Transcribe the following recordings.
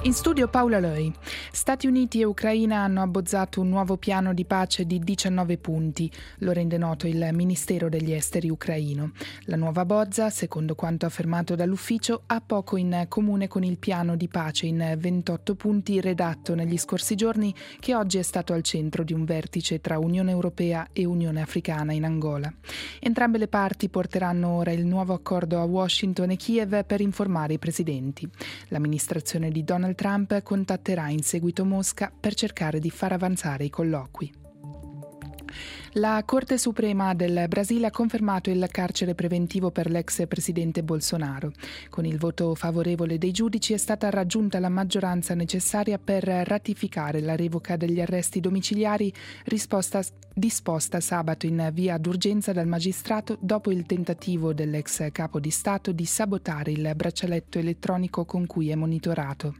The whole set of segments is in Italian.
In studio Paola Loi. Stati Uniti e Ucraina hanno abbozzato un nuovo piano di pace di 19 punti, lo rende noto il Ministero degli Esteri ucraino. La nuova bozza, secondo quanto affermato dall'ufficio, ha poco in comune con il piano di pace in 28 punti redatto negli scorsi giorni, che oggi è stato al centro di un vertice tra Unione Europea e Unione Africana in Angola. Entrambe le parti porteranno ora il nuovo accordo a Washington e Kiev per informare i presidenti. L'amministrazione di Donald Trump contatterà in seguito Mosca per cercare di far avanzare i colloqui. La Corte Suprema del Brasile ha confermato il carcere preventivo per l'ex presidente Bolsonaro. Con il voto favorevole dei giudici è stata raggiunta la maggioranza necessaria per ratificare la revoca degli arresti domiciliari disposta sabato in via d'urgenza dal magistrato dopo il tentativo dell'ex capo di Stato di sabotare il braccialetto elettronico con cui è monitorato.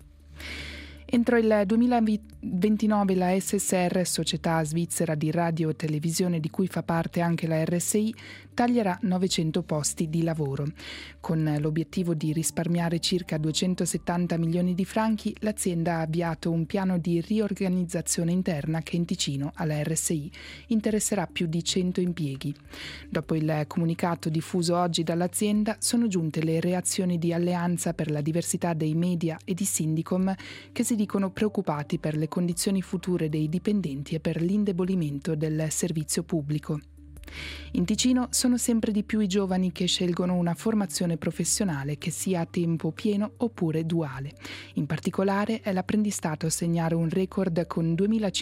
Entro il 2029 la SSR, società svizzera di radio e televisione di cui fa parte anche la RSI, taglierà 900 posti di lavoro. Con l'obiettivo di risparmiare circa 270 milioni di franchi, l'azienda ha avviato un piano di riorganizzazione interna che in Ticino, alla RSI, interesserà più di 100 impieghi. Dopo il comunicato diffuso oggi dall'azienda, sono giunte le reazioni di Alleanza per la diversità dei media e di Sindicom, che si dicono preoccupati per le condizioni future dei dipendenti e per l'indebolimento del servizio pubblico. In Ticino sono sempre di più i giovani che scelgono una formazione professionale che sia a tempo pieno oppure duale. In particolare è l'apprendistato a segnare un record con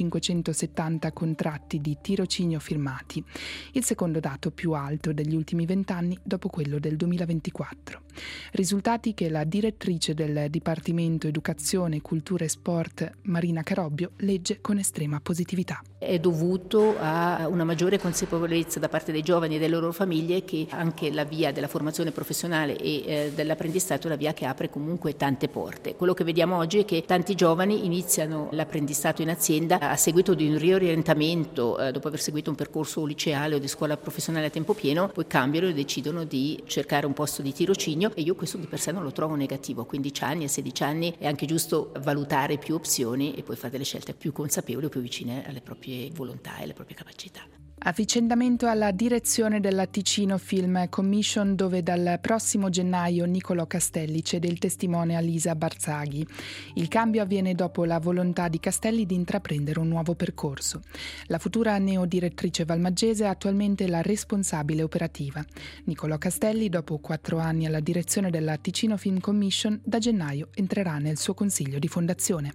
2.570 contratti di tirocinio firmati, il secondo dato più alto degli ultimi 20 anni dopo quello del 2024. Risultati che la direttrice del Dipartimento Educazione, Cultura e Sport, Marina Carobbio, legge con estrema positività. È dovuto a una maggiore consapevolezza da parte dei giovani e delle loro famiglie che anche la via della formazione professionale e dell'apprendistato è la via che apre comunque tante porte. Quello che vediamo oggi è che tanti giovani iniziano l'apprendistato in azienda a seguito di un riorientamento, dopo aver seguito un percorso liceale o di scuola professionale a tempo pieno, poi cambiano e decidono di cercare un posto di tirocinio, e io questo di per sé non lo trovo negativo. A 15 anni, a 16 anni è anche giusto valutare più opzioni e poi fare delle scelte più consapevoli o più vicine alle proprie volontà e alle proprie capacità. Avvicendamento alla direzione della Ticino Film Commission, dove dal prossimo gennaio Niccolò Castelli cede il testimone a Lisa Barzaghi. Il cambio avviene dopo la volontà di Castelli di intraprendere un nuovo percorso. La futura neodirettrice valmaggese è attualmente la responsabile operativa. Niccolò Castelli, dopo 4 anni alla direzione della Ticino Film Commission, da gennaio entrerà nel suo consiglio di fondazione.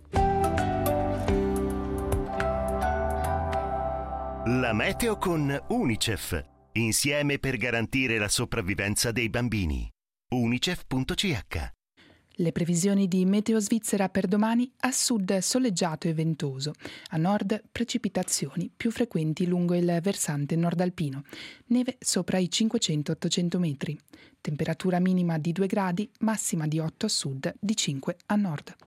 La meteo con UNICEF. Insieme per garantire la sopravvivenza dei bambini. unicef.ch. Le previsioni di Meteo Svizzera per domani: a sud soleggiato e ventoso, a nord precipitazioni più frequenti lungo il versante nordalpino, neve sopra i 500-800 metri, temperatura minima di 2 gradi, massima di 8 a sud, di 5 a nord.